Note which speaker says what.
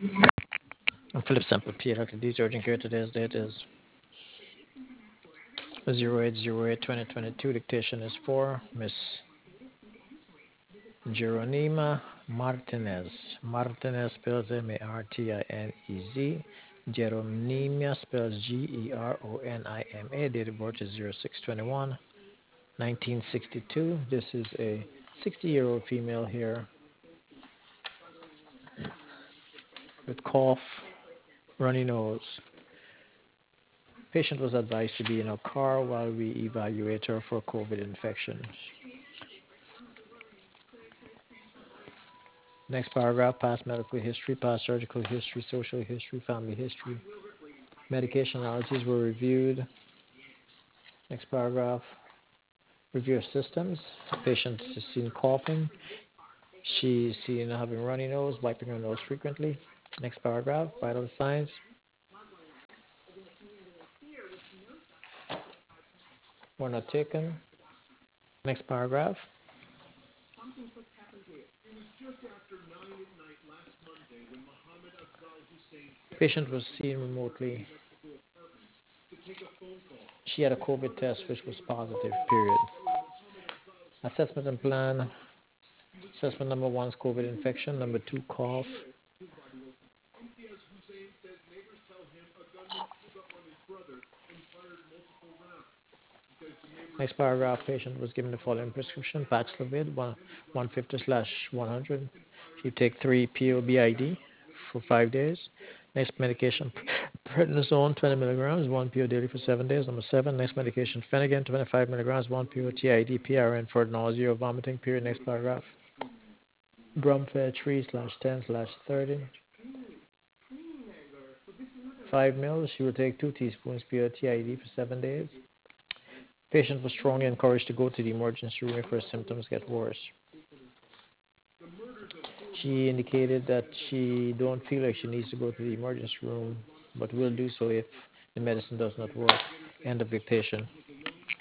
Speaker 1: I'm Philip Sample P. Dr. D's urgent care. Today's date is 08/08/2022. Dictation is for Miss Jeronima Martinez. Martinez spells Martinez. Jeronima spells Geronima. Date of birth is 06/21/1962. This is a 60-year-old female here with cough, runny nose. Patient was advised to be in a car while we evaluate her for COVID infection. Next paragraph, past medical history, past surgical history, social history, family history. Medication allergies were reviewed. Next paragraph, review of systems. Patient is seen coughing. She's seen having runny nose, wiping her nose frequently. Next paragraph, vital signs were not taken. Next paragraph, patient was seen remotely. She had a COVID test which was positive, period. Assessment and plan. Assessment number one is COVID infection. Number two, cough. Next paragraph, patient was given the following prescription: Paxlovid, 150/100. You take 3 POBID for 5 days. Next medication, prednisone, 20 milligrams, 1 PO daily for 7 days. Number 7, next medication, Phenergan, 25 milligrams, 1 PO TID, PRN for nausea or vomiting, period. Next paragraph, Bromfed 3/10/30. 5 mils, she will take 2 teaspoons PO TID for 7 days. Patient was strongly encouraged to go to the emergency room if her symptoms get worse. She indicated that she don't feel like she needs to go to the emergency room, but will do so if the medicine does not work. End of dictation.